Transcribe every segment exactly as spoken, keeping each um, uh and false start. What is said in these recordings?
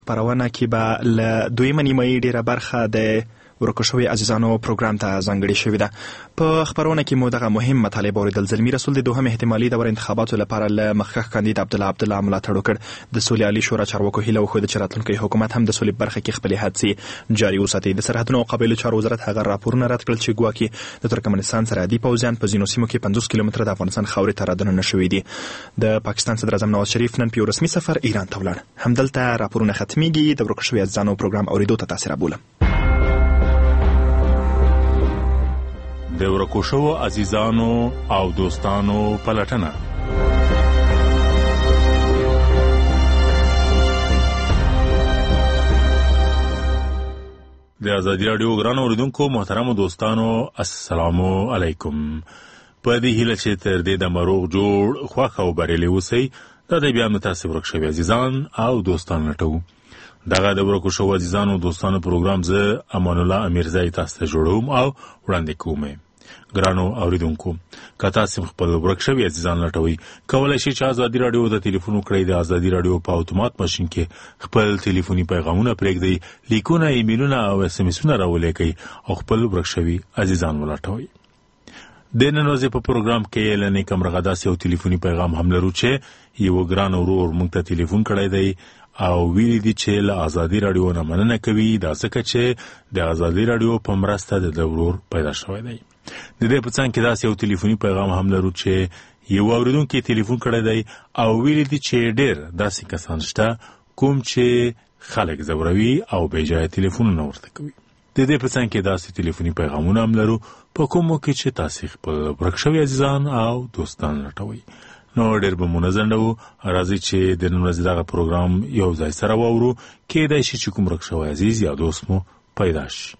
پرونه کې به له دویمه نیمایي ډیره برخه د ورکو شوي عزیزانو پروګرام ته ځانګړې شوې ده. په خبرونه کې مو دغه مهم مطالب اوریدل. زلمي رسول د دوهم احتمالي دور انتخاباتو لپاره له مخکښ کاندید عبدالله عبدالله ملاتړ وکړ. د سولې عالي شورا چارواکو هیله وښوده چې راتلونکی حکومت هم د سولې برخه کې خپلې هڅې جاري وساتي. د سرحدونو او قبایلو چارو وزارت هغه راپورونه رد کړل چې ګواکې د ترکمنستان سرحدي پوځیان په ځینو سیمو کې پنځوس کیلومتره د افغانستان خاورې ته رادننه شوي دي. د پاکستان صدر اعظم نواز شریف نن په یو رسمي سفر ایران ته ولاړ. همدلته راپورونه ختمیږي. د ورکو شوي عزیزانو پروګرام اوریدو ته تاسو رابولم. د ورکو شوو عزیزانو او دوستانو پلټنه. د آزادي راډیو ګرانو اوریدونکو محترمو دوستانو السلام علیکم. په دې هیله چې تر دې د مروغ جوړ خوښ او بریالي اوسئ. دا د بیا متاسف ورک شوي عزیزان او دوستان لټو. دغه د ورکو شوو عزیزانو دوستانو پروګرام زه امان الله امیرزای تاسو ته جوړوم او وړاندې کوم. ګرانو اوریدونکو که تاسو خپل ورک شوي عزیزان لټوي کولای شئ چې آزادي راډیو د ټلیفون کړئ. د آزادي راډیو په اتومات ماشین کې خپل ټلیفوني پیغامونه پرېږدئ، لیکونه، ایمیلونه او اس ام اسونه راولیکئ او خپل ورک شوي عزیزان ولټوئ. د نن ورځې په پروګرام کې له نیک مرغه داسې یو ټلیفوني پیغام هم لرو چې یو ګران ورور موږ ته ټلیفون کړی دی او ویلي دي چې له آزادي راډیو نه مننه کوي، دا ځکه چې د آزادي راډیو په مرسته د ده ورور پیدا شوی دی. د دې په څنګ کې داسې یو ټلیفوني پیغام هم لرو چې یو اوریدونکي ټلیفون کړی دی او ویلي دي چې ډېر داسې کسان شته کوم چې خلک ځوروي او بې ځایه ټلیفونونه ورته کوي. د دې په څنګ کې داسې ټلیفوني پیغامونه هم لرو په کومو کې چې تاسې خپل ورک شوي عزیزان او دوستان لټوئ. نو ډېر به مو نه ځنډوو، راځئ چې د نن ورځې دغه پروګرام یو ځای سره واورو. کیدای شي چې کوم ورک شوی عزیز یا دوست مو پیدا شي.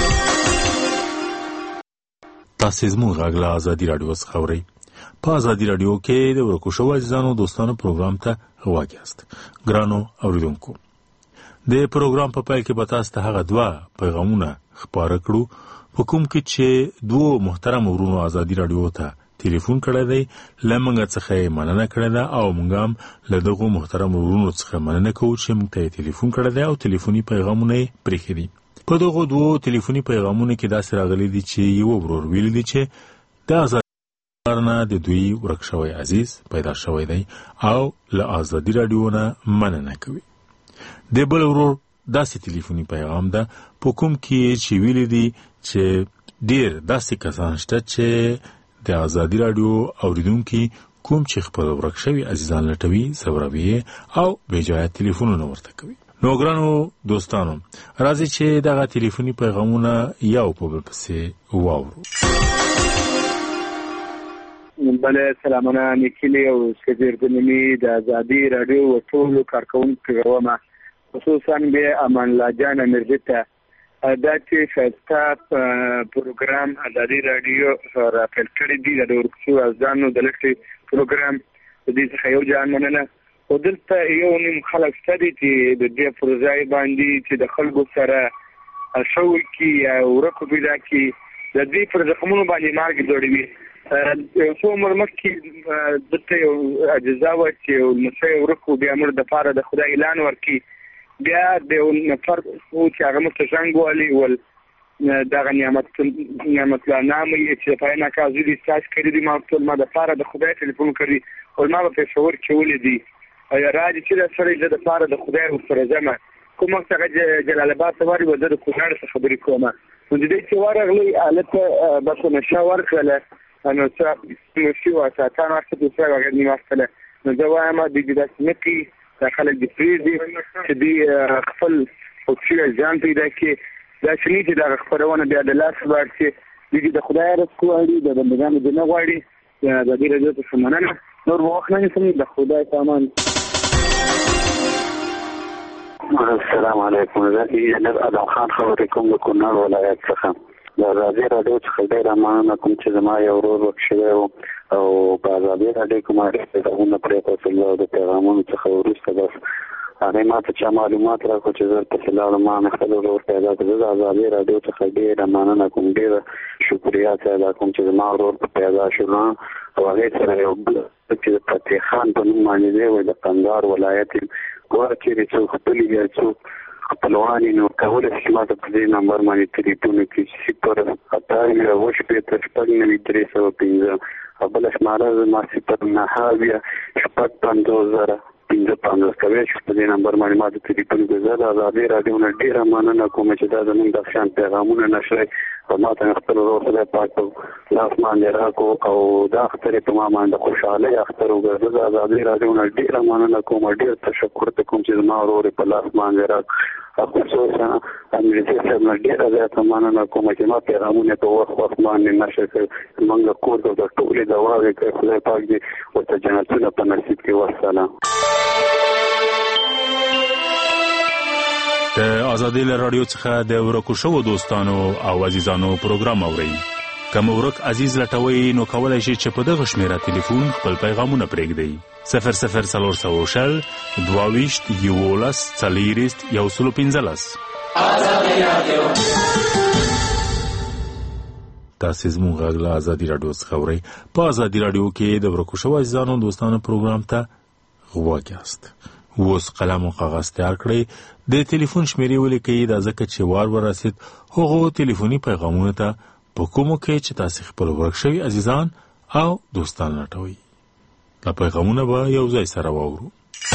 تاسو زموږ غږ له آزادي راډیو څخه اورئ. په آزادي راډیو کې د ورکو شوو عزیزانو دوستانو پروګرام ته غوږ یاست. ګرانو اوریدونکو د پروګرام په پیل کې به تاسو ته هغه دوه پیغامونه خپاره کړو په کوم کې چې دوه محترم ورونو آزادي راډیو ته ټلیفون کړی دی. له موږ څخه یې مننه کړې ده او موږ هم له دغو محترم ورونو څخه مننه کوو چې موږ ته یې ټلیفون کړی دی او ټلیفوني پیغامونه یې پرېښي دي. په دغو دوو ټلیفوني پیغامونو کې داسې راغلي دي چې یو ورور ویلي دي چې د آزادي نه د دوی ورک شوی عزیز پیدا شوی دی او له آزادي راډیو نه مننه کوي. د بل ورور داسې ټلیفوني پیغام ده په کوم کې چې ویلي دي چې ډېر داسې کسان شته چې د آزادي راډیو اوریدونکي کوم چې خپل ورک شوي عزیزان لټوي، ځوروي او بې ځایه ټلیفونونه ورته کوي. نو ګرانو دوستانو راځئ چې دغه ټلیفوني پیغامونه یو په بل پسې واورو. بله سلامونه نیکیلي او سګردنمي د آزادي راډیو ټولو کارکوونکو غوامه خصوصا به امان الله جان امرزي ته دا چې ښایسته پروګرام آزادي راډیو راپیل کړی دی د ورکو شوو عزیزانو د لټۍ پروګرام د دې څخه یو جان مننه. خو دلته یو نیم خلک شته دي چې د دې پر ځای باندې چې د خلکو سره شو کړي یا ورکو پیدا کړي د دې پر زخمونو باندې مارګ جوړوي. یو څو عمر مخکې دلته یو اجزا وه چې یو نسۍ ورکو بیا موږ دپاره د خدای اعلان ورکړي. بیا د یو نفر و چې هغه موږ ته زنګ ووهلی ول دغه نعمت نعمت الله نامه یې چې د پایه ناکازي دي ستاسو کړي دي. ما ورته ما دپاره د خدای ټلیفون کړي او ما په پېښور کې ولیدي راځي چې دا سړی زه دپاره د خدای ورسره ځمه. کوم وخت هغه جلال آباد ته ورغی زه د کونړ څخه خبرې کومه. نو د دې چې ورغلی هلته بس نشه ورکړله نو څه مفتي وه ساعتان ورته دوسره هغه نیم واستله. نو زه وایم دوی دې داسې نه کوي، دا خلک دې پرېږدي چې دوی خپل خوښي ځان پیدا کړي. داسې نه چې دغه خپرونه بیا د لاسه لاړ شي. دوی دې د خدای رزق غواړي، د بندګانو دې نه غواړي. د دې راډیو څخه مننه. نور به وخت نه نیسم، د خدای په امان. السلام علیکم. زه انجینر ادم خان خبرې کوم د کونړ ولایت څخه. د آزادي راډیو څخه ډېره مننه کوم چې زما یو ورور ورک شوی و او په آزادي راډیو کې ما ډېر پیغامونه پرېښودل او د پیغامونو څخه وروسته بس هغې ما ته چا معلومات راکړو چې زه ورپسې لاړم. ما مې خپل ورور پیدا کړ. زه د آزادي راډیو څخه ډېره مننه کوم، ډېره شکریه ادا کوم چې زما ورور پیدا شو. او هغې سره یو بل چې د فتح خان په نوم باندې دی وایي د قندهار ولایت ګوره چېرې څوک خپلې یا څوک خپلوان نو کولی شي ما ته په دې نمبر باندې تلیفون وکړي صفر اته اویا اوه شپېته شپږ نوي درې سوه پنځه او بله شماره زما صفر نهه اویا شپږ پنځوس زره پنځه پنځوس کولی شي په دې نمبر باندې ما ته تلیفون وکړي. زه د ازادۍ راډیو نه ډېره مننه کوم چې دا زموږ د شان پیغامونه نشرئ او ما ته خپل ورور خدای پاک په لاس باندې راکړو او دا اختر په ما باندې خوشحالۍ اختر وګرځه. د ازادۍ راډیو نه ډېره مننه کوم ډېر تشکر ته کوم چې زما ورور په لاس باندې راکړو او خصوصا انګلیسي صاحب نه ډېره زیاته مننه کوم چې ما پیغامونه په وخت وخت باندې نشر کړ. موږ کور ته د ټولې دواوې کړ خدای پاک دې ورته جنتونه په نصیب کړي. والسلام. د ازادۍ رادیو څخه د ورکو شوو دوستانو او عزیزانو پروګرام اورئ. کوم ورک عزیز لټوي نو کولای شي چې په دغه شمیره ټلیفون خپل پیغامونه پرېږدي. صفر صفر څلور سوه شل دوه ویشت یولس څلېرویشت یو سل پنځلس. ازادۍ رادیو تاسې زموږ غږ له ازادۍ رادیو څخه اورئ. په ازادۍ رادیو کې د ورکو شوو عزیزانو دوستانو پروګرام ته غوږ یاست. اوس قلم او کاغذ تیار کړئ. د ټلیفون شمیرې ولیکئ دا ځکه چې وار ورسید هغو ټلیفوني پیغامونو ته په کومو کې چې تاسې خپل ورک شوي عزیزان او دوستان لټوئ. دا پیغامونه به یو ځای سره واورو.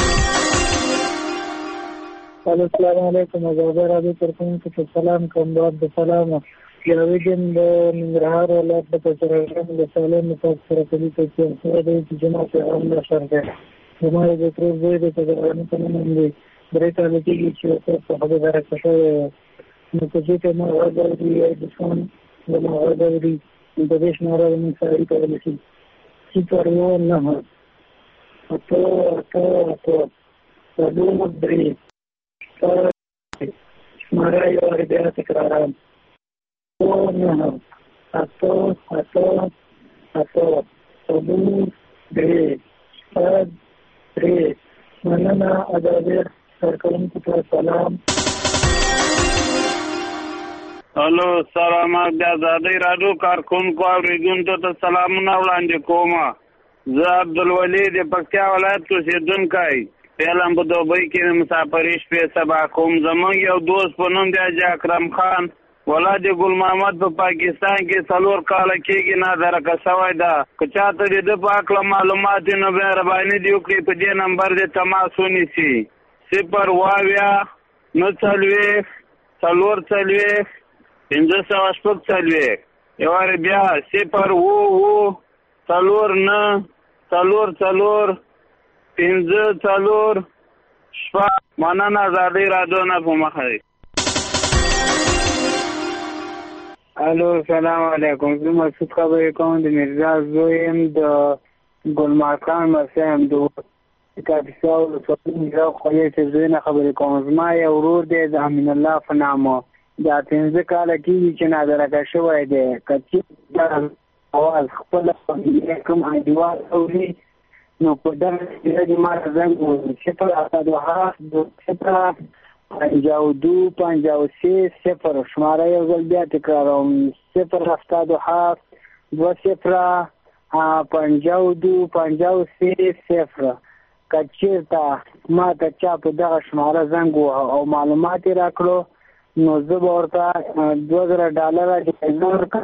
السلام علیکم. ازادۍ راډیو ترڅنګ ته سلام کوم. د سلام یاویګم د ننګرهار ولایت د پچرغم د سالم مصاب سره کلی ته چې د جماعت عام نشر ده. زما د تر زوی د تګرانو په نوم دی درې کاله کېږي چې په خبره راځه شوی نو په دې کې ما راځي د څون د ما راځي د دې شماره د مسایل کولای شي چې پر یو نه اته اته اته د دوه درې شماره یو بیا تکرارم او نه اته اته اته د دوه درې درې مننه. ازادۍ کارکوونکو ته سلام. هلو سلام. د ازادۍ راډیو کارکوونکو اورېدونکو ته سلامونه وړاندې کوم. زه عبدالولي د پکتیا ولایت اوسېدونکی فعلا په دوبۍ کې مسافري شپې سبا کوم. زموږ یو دوست په نوم دی حاجي اکرم خان ولاد ګل محمد په پاکستان کې څلور کاله کېږي نادرکه شوی ده. که چاته د ده په هکله معلومات وي نو مهرباني دې وکړي په دې نمبر دې تماس ونیسي. صفر اوه اویا نهه څلوېښت څلور څلوېښت پنځه سوه شپږ څلوېښت. یو وارې بیا صفر اوه اوه څلور نهه څلور څلور پنځه څلور شپږ. مننه. ازادۍ راډیو نه په مخه دی. الو سلام علیکم. زه مسعود خبرې کوم د میرزا زوی یم د ګلماکان مسیح یم د کاپیسا ولسوالۍ میرزا خویې چې زوی نه خبرې کوم. زما یو ورور دی د امین الله په نامه دا پنځه کاله کېږي چې نادرکه شوی دی. که چېرې اواز خپله کوم انډیوال اوري نو په دغه سیره دې ما ته زنګ ووهي. صفر اته دوه هفت صفر پنځه دو پنځه سه صفر. شماره یو ځل بیا تکراروم. صفر هفته دوه هفت دوه صفر پنځه دو پنځه سه صفر. که چېرته ما ته چا په دغه شماره زنګ ووهه او معلومات یې راکړو نو زه به ورته دوه زره ډالره جایزه ورکړم.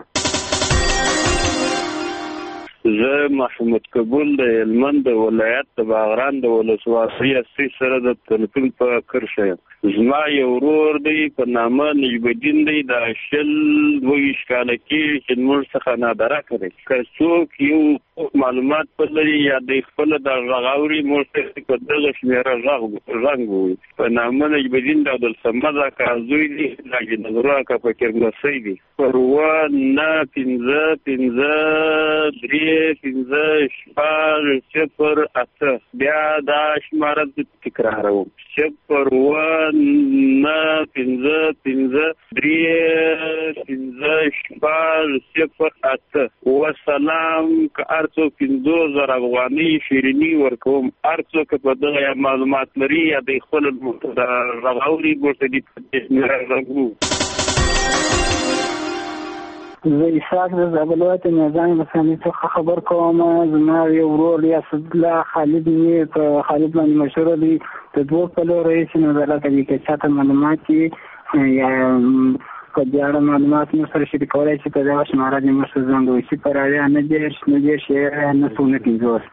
زه محمود قبول د هلمند د ولایت د باغران د ولسوالۍ اصلي سره د تلیفون په کرښه یم. زما یو ورور دی په نامه نجم الدین دی. دا شل دوه ویشت کاله کېږي چې موږ څخه نادرکه دی. که څوک یو معلومات په لري یا د خپله د غږ اوري موږ ته په دغه شمېره غږ ووایي. په نامه نجم الدین د عبدالصمد اکا زوی دی. د جنګرو اکا په کرمسۍ دی. پر اوه نهه پنځه پنځه درې پنځه شپږ صفر اته. بیا دا شماره تکراروم. صفر اوه نهه پنځه پنځه درې پنځه شپږ صفر اته. وسلام. که هر څوک پنځوس زره افغانۍ شیریني ورکوم. هر څوک په دغه معلومات لري یا د خپل غږ اوري ورته دې غږ. زه اسحاق د زابلوات میزان رسنۍ څخه خبر کوم. زما یو ورور اسدالله خالد یې په خالد باندې مشهور دی د دوه کلو رئیس نو دلته دي که چاته معلومات وي یا په دې اړه معلومات مو سره شریک کولای شي په دغه شماره دې موږ سره زنګ وشي پر اویا نه دېرش نه دېرش نه څو نه پنځوس.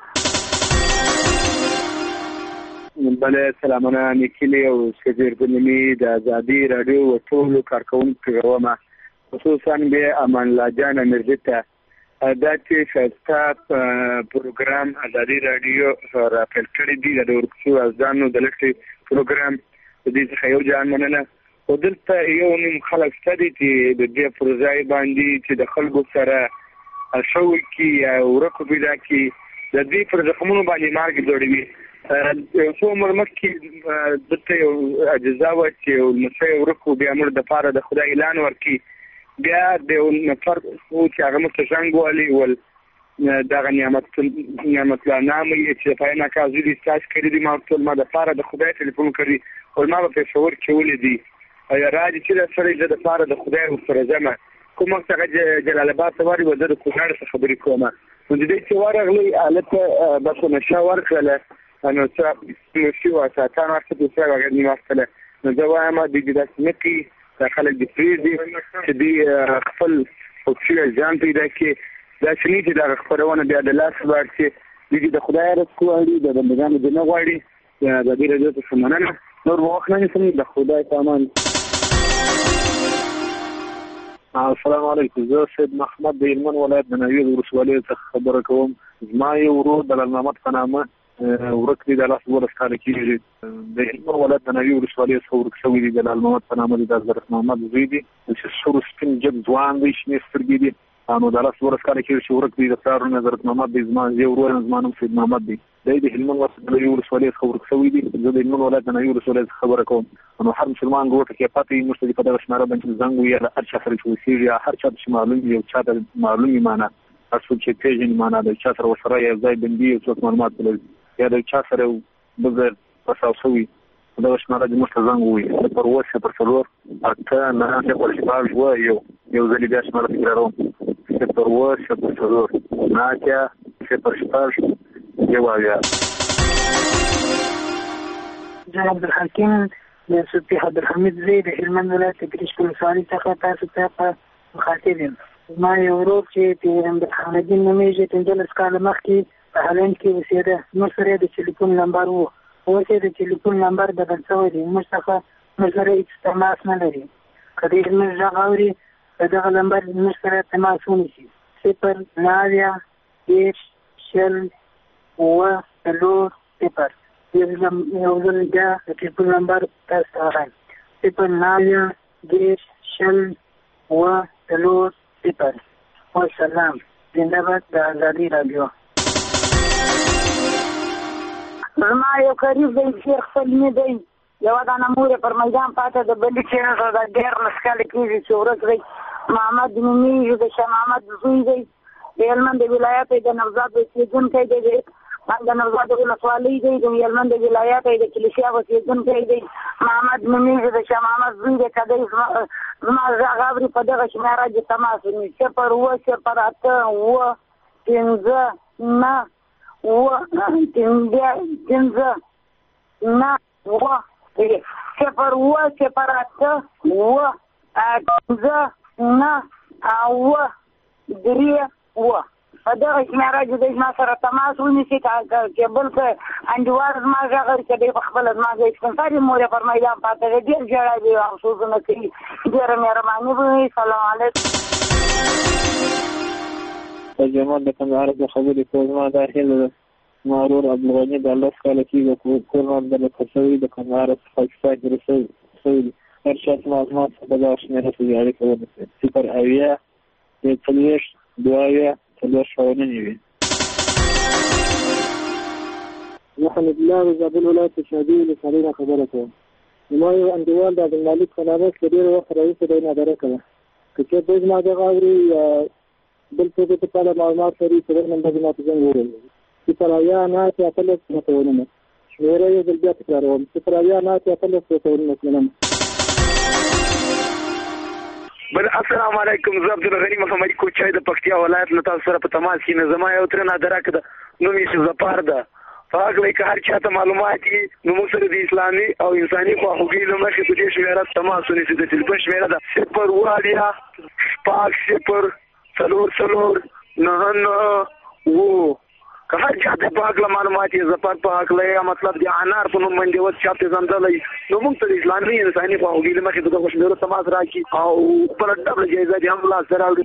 بله سلامونه نیکیلي او سګردنمي د ازادي راډیو او ټولو کارکونکو غوما خصوصا به امان الله جان مرزي ته دا چې ښایسته پروګرام ازادي راډیو راپیل کړی دی د ورکشو ازانو د لټي پروګرام د دې څخه یو ځان مننه او دلته یو نیم خلک ستدي چې د دې پروژې باندې چې د خلکو سره شوي کې او ورکو پیدا کې د دې پر زخمونو باندې مارګ جوړوي یو څو عمر مخکې دلته یو اجزا و چې یو نسای ورکو بیا مر د پاره د خدای اعلان ورکي بیا د یو نفر او چې هغه متشنګ والی ول دغه نعمت نعمت الله نامه چې په نه کازو دي تاسو کړی دي ما ټول ما د پاره د خدای ټلیفون کړی او ما په شعور کې ولې دي یا راځي چې سره د پاره د خدای او سره زما کوم څنګه جلال آباد ته وری وځي د کوهار څخه خبرې کومه نو دې چې ورغلی الته بس نشه ورکړه نو څه نو شو ساتان ورته څه راغلی نیمه سره نو دا وایم د دې د سمکی خلک د فریدي چې دی خپل اوکسیجن ځان پیدا کې دا شنی چې دا خبرونه بیا د لاس ورته دي د خدای رسول دی د بندګانو د نه غواړي د دې رجو څخه مننه نور وخت نه سمې د خدای سامان. السلام علیکم زه سید محمد د هلمند ولایت د ناویل ولسوالۍ څخه خبره کوم. زما یو ورور د محمد په نامه ورک دی د لاس ولس کار کیږي د هلمند ولایت د ناویل ولسوالۍ څخه ورک شوی دی د محمد په نامه د حضرت محمد زوی دی چې سور سپین جګ ځوان دی شنې سترګې دي نو د لاس ولس کار کیږي چې ورک دی د پلار حضرت محمد دی زما یو ورور زما نوم سید محمد دی د هلمند ولایت د ناویل ولسوالۍ څخه ورک شوی دی زه د هلمند ولایت د ناویل ولسوالۍ څخه خبره کوم نو هر مسلمان ګوټ کې پاتې مشتري په دغه شماره باندې زنګ وي یا هر چا سره چې وسیږي هر چا چې معلوم دی او چا ته معلومي معنا تاسو چې پیژنې معنا د چا سره وسره یو ځای بندي او څوک معلومات لري یا د چا سره بغیر تاسو دا شماره د مستزنګ وي د پروسه پر څلور اته نه چې پر شپږ و یو یو ځلې بیا شماره تکراروم چې پروسه پر څلور نه چې پر شپږ یو بیا جناب عبدالحکیم د صوفي عبدالحمید زوی د هلمند ولایت د ګرشک ولسوالۍ څخه تاسو ته په مخاطب یم. زما یو ورور چې پیغمبر حامدین نومیږي پنځلس کاله مخکې په هالند کې اوسېده نور سره د ټلیفون نمبر و اوس یې د ټلیفون نمبر بدل شوی دی موږ څخه موږ سره هېڅ تماس نه لري که دې زموږ غږ اوري په دغه نمبر موږ سره تماس ونیسي صفر نهه دېرش شل اووه څلور صفر یو ځل بیا د ټلیفون نمبر تاسو ته وایم صفر نهه دېرش شل اووه څلور صفر. والسلام. زنده باد د ازادي راډیو. زما یو قریب دی شیخ سلمي دی یوه دانه مور یې پر میدان پاته د بلې چې نه د ډېر مسکله کېږي چې ورک دی محمد نومیږي د شاه محمد زوی دی د هلمند د ولایت د نوزاد اوسېدونکی دی د نوزاد ولسوالۍ دی د هلمند د ولایت د کلیسیا اوسېدونکی دی محمد نومیږي د شاه محمد زوی دی که دی زما غږ اوري په دغه شماره کې تماس ونیسي صفر اووه صفر اته اووه پنځه نه اووه پنځه نه اووه صفر اووه صفر اته اووه پنځه نه اووه درې اووه په دغه شماره کې دی زما سره تماس ونیسي که بل څه انډیوال زما غږ اوري که دی په خپله زما د سپنساري مور یې پر میدان پاته دی ډېر ژړی دی افسوسونه کوي ډېره مهرباني به وي. سلام علیکم. جماعت د کندهار د خبرې کوم زما دا هیله ده زما ورور عبدالغني د لس کاله کېږي کور نه درلکه شوي د کندهار څخه پاکستان کې رسوي دي هر چا ته معلومات څخه په دغه شمېره پورې اړیکه ونیسي صفر اویا یو څلوېښت دوه اویا څلور سوه نه نوي. زه حمید الله د زابل ولایت د شادي ولسوالۍ نه خبره کوم. زما یو انډیوال د عبدالمالک په نامه له ډېر وخت راهیسې دی نادره کوه که چېرته دی زما دغه اوري یا بل څوک ته په اړه معلومات لري چې دغه نمبر زما ته زنګ ووهي صفر اویا نهه اتلس څلور ونمه شمېره یو ځل بیا تکراروم صفر اویا نهه اتلس څلور ونمه مننه. بل السلام علیکم زه عبدالغني محمد کوچای د پکتیا ولایت نه تاسو سره په تماس کې نه زما یو تر نادره کده نوم یې زپار ده فاغلی که هر چاته معلوماتی نو موږ سره د اسلامي او انساني خواخوږۍ له مخې په دې شمیره تماس ونیسي. د ټلیفون شمیره ده صفر اووه اتیا شپږ صفر څلور څلور نهه نهه اووه. که هر چاته په هکله معلومات یې زفر په هکله یا مطلب د انار په نوم باندې اوس چا پېژندلی نو موږ ته د اسلامي انساني خواخوږۍ له مخې د دغو شمیرو تماس راکړي او خپله ډبله جایزه دې هم لاسته راوړي.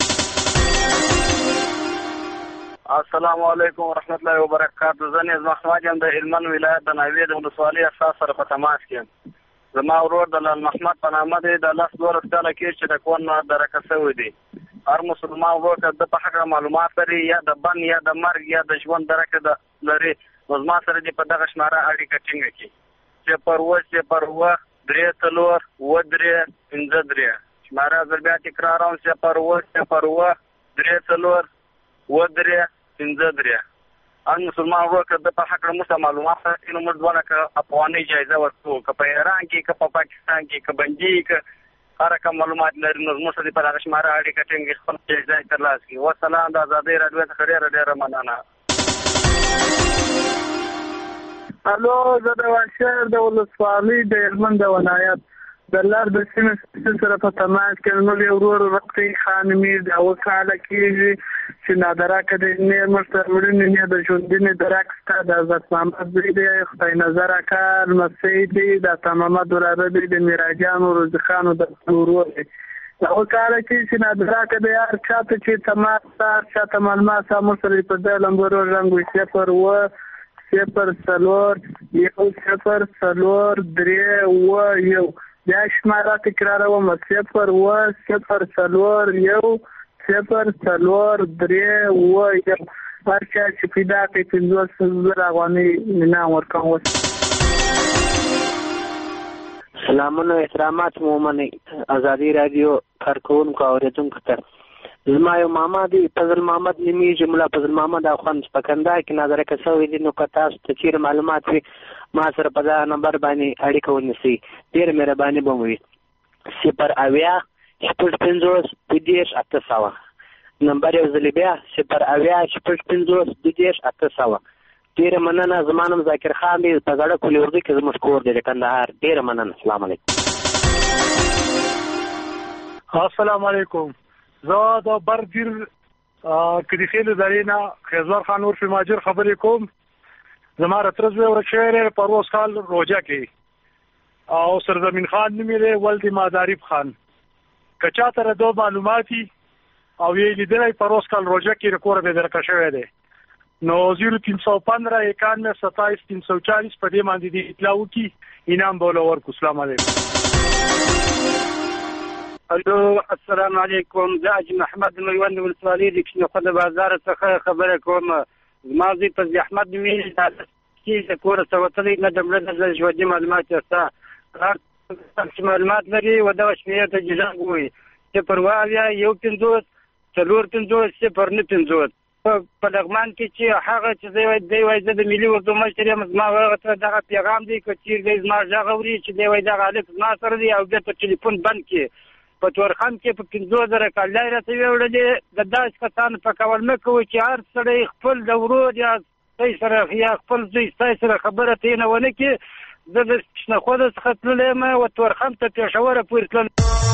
السلام علیکم ورحمت الله وبرکاته. زه نیز محمد یم د هلمند ولایت د ناوې د ولسوالۍ اساس سره په تماس کې یم. زما ورور د لال محمد په نامه دی. د لس دولس کاله کېږي چې د کور نه درکه شوی دی. هر مسلمان ورور که د په حقه معلومات لري یا د بند یا د مرګ یا د ژوند درکه لري نو زما سره دې په دغه شماره اړیکه ټینګه کړي. صفر اووه صفر اووه درې څلور اووه درې پنځه درې. شماره زه بیا تکراروم صفر اووه صفر اووه درې څلور اووه درې پنځه درې. هر مسلمان ورور که د په حقه موږ ته معلومات لري نو موږ دواړه که افغانۍ جایزه ورکوو، که په ایران کې که په پاکستان کې که بندي که هر کوم معلومات لري نو زموږ سره په دغه شماره اړیکه ټینګ خپل جایزه ترلاسه کړي. والسلام. د ازادۍ راډیو څخه ډېره ډېره مننه. الو زه د واشر د ولسوالۍ د هلمند ولایت د لار د سیمې سره په تماس کې نو یو ورور رقیب خان میر د اوه کاله کېږي چې نادراکه د نه مرسته وړینې نه د ژوندینې درکسته د حضرت محمد زوی دی. خدای نظر اکا لمسی دی د محمد وراره دی د میراجانو روزي خانو د ورور دی. د اوه کاله کې چې نادراکه د هر چاته چې تماس هر چاته معلومات هم سره په دې لمبرو رنګ وي صفر اووه صفر څلور یو صفر څلور درې اووه یو. بیا شماره تکراروم صفر اووه صفر څلور یو صفر څلور درې اووه یو. هر چا چې پیدا کړي پنځوس زره افغانۍ انعام ورکوم. سلامونه او احترامات مو ومنئ ازادي راډیو کارکوونکو او اورېدونکو ته. زما یو ماما دی فضل محمد نومیږي، ملا فضل محمد اخوند په کندهار کې نادرکه شوی دی. نو که تاسو ته چېرې معلومات وي ما سره په دغه نمبر باندې اړیکه ونیسئ. ډېره مهرباني به مو وي. صفر اویا شپږ پنځوس دوه دېرش اته سوه. نمبر یو ځلې بیا صفر اویا شپږ پنځوس دوه دېرش اته سوه. ډېره مننه. زما نوم ذاکر خان دی په زړه کلي اردو کې زموږ کور دی د کندهار. ډېره مننه. السلام علیکم. السلام علیکم. زه د بردیر کلیخیل ادارې نه خیزور خان عرف ماجر خبرې کوم. زما رترز وی ورک شوی دی پروز کال روجه کې او سرزمین خان نوم یې دی ولد ماداریب خان. که چا ته دو معلوماتي او یې لیدلی پروز کال روجه کې د کوره به درکه شوی دی نو زیرو تین سو پندرہ اکانوے ستائیس تین سو چالیس په دې باندې د اطلاع وکړي انعام به ورکړو. السلام علیکم. الو السلام علیکم. زه حاجي محمد میوند ولسوالۍ د کشمخوند بازار څخه خبره کوم. زما زوی په احمد نومیږي چې د کوره څه وتلی نه د مړه د ژوندي معلومات یې شته. هر څه معلومات لري و دغه شمېرې ته جزاق وایي صفر اووه اویا یو پنځوس څلور پنځوس صفر نه پنځوس. په لغمان کې چې هغه چې دی وایي زه د ملي اردو مشر یم. زما هغه ته دغه پیغام دی که چېرې دی زما غږ اوري چې دی وایي دغه هلک زما سره دی او بېرته ټلیفون بند کړي. په تورخم کې په پنځوس زره کالۍ راته ویوړلې. د داسې کسانو په کول مه کوئ چې هر سړی خپل د ورور یا ستی سره یا خپل زوی ستی سره خبره تېنه ونه کړي. زه د کشنخوده څخه تللی یم و تورخم ته پېښوره پورې تللی.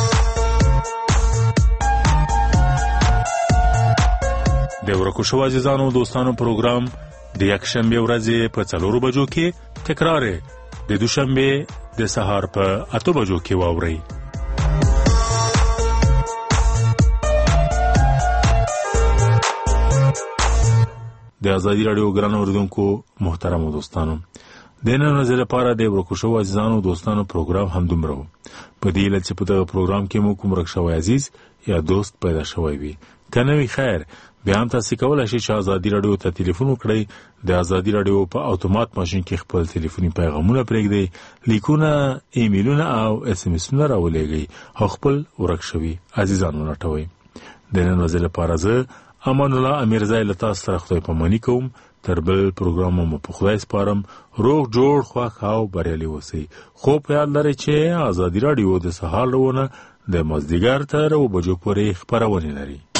د ورکو شو عزیزانو دوستانو پروګرام د یکشنبه ورځې په څلورو بجو کې تکرار د دوشنبه د سهار په اته بجو کې واورئ. د ازادي راډیو ګران اوریدونکو محترم دوستانو د نن ورځې لپاره د ورکو شو عزیزانو دوستانو پروګرام هم دومره و. په دې لږ چې په دغه پروګرام کې مو کوم ورک شوی عزیز یا دوست پیدا شوی وي که نه وي خیر بیا هم تاسو کولی شئ چې ازادي راډیو ته تلیفون وکړئ. د ازادي راډیو په اتومات ماشین کې خپل تلیفوني پیغامونه پرېږدئ، لیکونه، ایمیلونه او اس ام اسونه راولېږئ او خپل ورک شوي عزیزان ولټوئ. د نن ورځې لپاره زه امان الله امیرزی له تاسو سره خدای پاماني کوم. تر بل پروګرام مو په خدای سپارم. روغ جوړ خوښ او بریالي اوسئ. خو په یاد لرئ چې ازادي راډیو د سهار له ونه د مازدیګر تر اوه بجو پورې خپرونې لري.